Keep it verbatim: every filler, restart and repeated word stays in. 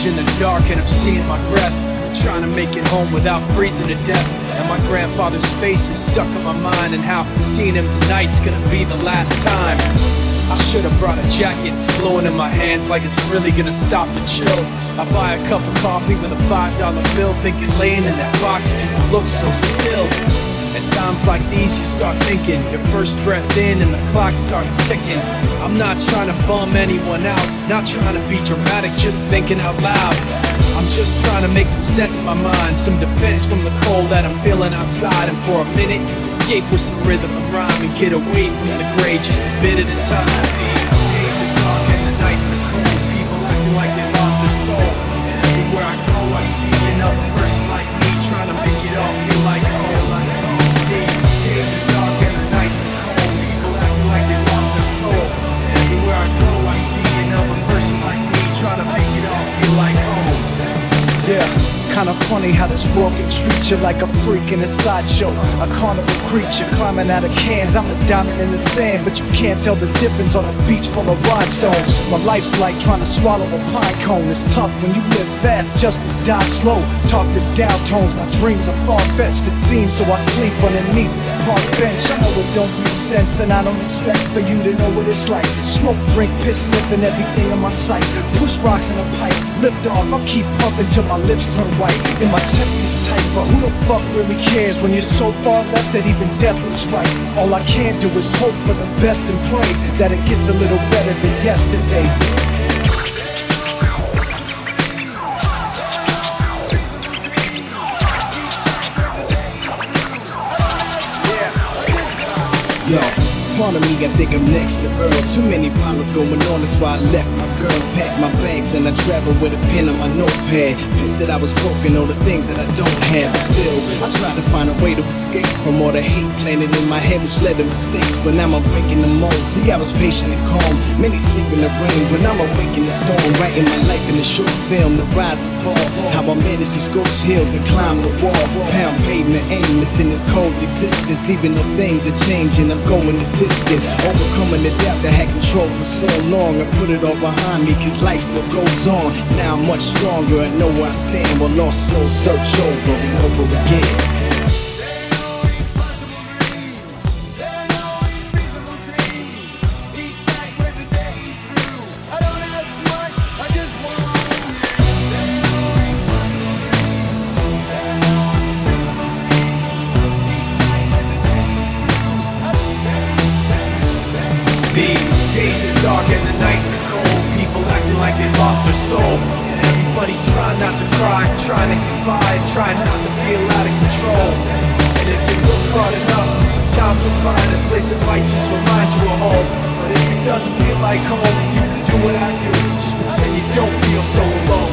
passage in the dark and I'm seeing my breath, trying to make it home without freezing to death. And my grandfather's face is stuck in my mind, and how seeing him tonight's gonna be the last time. I should've brought a jacket, blowing in my hands like it's really gonna stop the chill. I buy a cup of coffee with a five dollar bill, thinking laying in that box people look so still. At times like these you start thinking, your first breath in and the clock starts ticking. I'm not trying to bum anyone out, not trying to be dramatic, just thinking out loud. I'm just trying to make some sense in my mind, some defense from the cold that I'm feeling outside. And for a minute, escape with some rhythm and rhyme, and get away from the gray just a bit at a time. These days are dark and the nights are cold, people acting like they lost their soul. And everywhere I go I see another person like me, trying to make it all feel like home. These days are dark and the nights are cold, people acting like they lost their soul. And everywhere I go I see another person like me, trying to make it all feel like home. Yeah, kinda funny how this world can treat you like a freak in a sideshow, a carnival creature climbing out of cans. I'm a diamond in the sand, but you can't tell the difference on a beach full of rhinestones. My life's like trying to swallow a pine cone. It's tough when you live fast just to die slow. Talk to downtones, my dreams are far-fetched it seems, so I sleep underneath this park bench. I know it don't make sense, and I don't expect for you to know what it's like. Smoke, drink, piss, sniffing everything in my sight. Push rocks in a pipe, lift off, I'll keep puffing till my lips turn white and my chest gets tight. But who the fuck really cares when you're so far left that even death looks right? All I can do is hope for the best and pray that it gets a little better than yesterday. Yo, part of me, I think I'm next to Earl. Too many problems going on, that's why I left my girl. Packed my bags and I traveled with a pen on my notepad. Pissed that I was broken, all the things that I don't have. But still, I tried to find a way to escape from all the hate planted in my head, which led to mistakes. But now I'm breaking them all. See, I was patient and calm. Many sleep in the rain, but I'm awake in the storm. Writing my life in a short film, the rise and fall. How I managed to scorch hills and climb the wall. Pound pavement, aimless in this cold existence. Even though things are changing, I'm going the distance. Overcoming the doubt that had control for so long. I put it all behind me, cause life still goes on. Now I'm much stronger and know where I stand, while lost souls search over and over again. These days are dark and the nights are cold, people acting like they lost their soul. And everybody's trying not to cry, trying to confide, trying not to feel out of control. And if you look hard enough, sometimes you'll find a place that might just remind you of home. But if it doesn't feel like home, you can do what I do, just pretend you don't feel so alone.